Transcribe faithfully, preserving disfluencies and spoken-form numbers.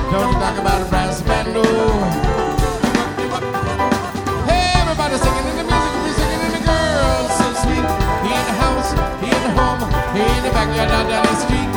Don't you talk about a brass band, no. Hey, everybody singing in the music, we're singing in the girls, so sweet. He in the house, he in the home, he in the backyard, down down the street.